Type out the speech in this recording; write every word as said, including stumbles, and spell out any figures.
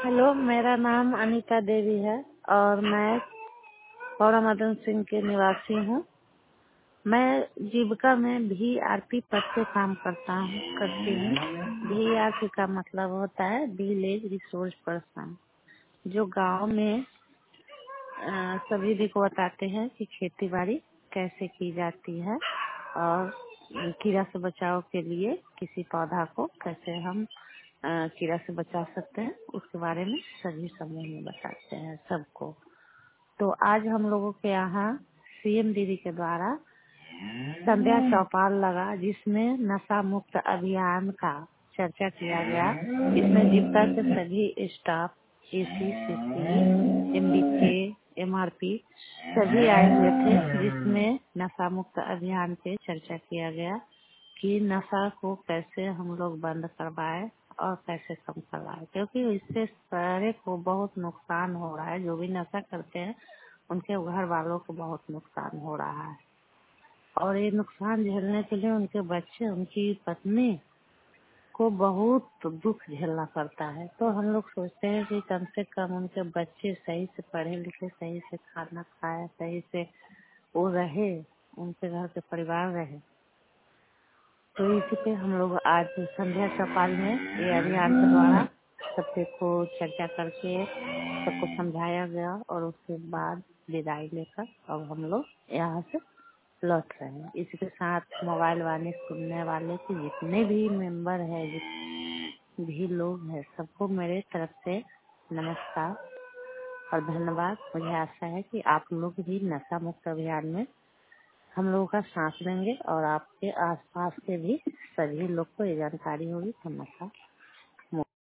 Hello, मेरा नाम अनीता देवी है और मैं पौड़ा मदन सिंह के निवासी हूँ। मैं जीविका में भी आर पी पद से काम करता हूँ करती हूँ। भी आर पी का मतलब होता है विलेज रिसोर्स पर्सन, जो गांव में अ, सभी भी को बताते हैं कि खेती बाड़ी कैसे की जाती है और कीड़ा से बचाव के लिए किसी पौधा को कैसे हम अ, कीड़ा से बचा सकते हैं, उसके बारे में सभी समूह में बताते हैं सबको। तो आज हम लोगों के यहाँ सीएम दीदी के द्वारा संध्या चौपाल लगा, जिसमें नशा मुक्त अभियान का चर्चा किया गया। इसमें जीविका के सभी staff, AC, CC, MDK, MRP सभी आए हुए थे, जिसमें नशा मुक्त अभियान पे चर्चा किया गया कि नशा को कैसे हम लोग बंद करवाए और कैसे कम करवाए, क्योंकि इससे सारे को बहुत नुकसान हो रहा है। जो भी नशा करते हैं उनके घर वालों को बहुत नुकसान हो रहा है और ये नुकसान झेलने के लिए उनके बच्चे, उनकी पत्नी को बहुत दुख झेलना पड़ता है। तो हम लोग सोचते हैं कि कम से कम उनके बच्चे सही से पढ़े लिखे, सही से खाना खाए, सही से वो रहे, उनके घर के परिवार रहे। तो इसी पे हम लोग आज संध्या चौपाल में ये अभियान के द्वारा सबके को चर्चा करके सबको समझाया गया और उसके बाद विदाई लेकर अब हम लोग यहाँ से लौट रहे हैं। इसके साथ मोबाइल वाले सुनने वाले के जितने भी मेंबर है, जितने भी लोग हैं, सबको मेरे तरफ से नमस्कार और धन्यवाद। मुझे आशा है कि आप लोग भी नशा मुक्त अभियान में हम लोगों का साथ देंगे और आपके आसपास के भी सभी लोग को ये जानकारी होगी। नमस्कार।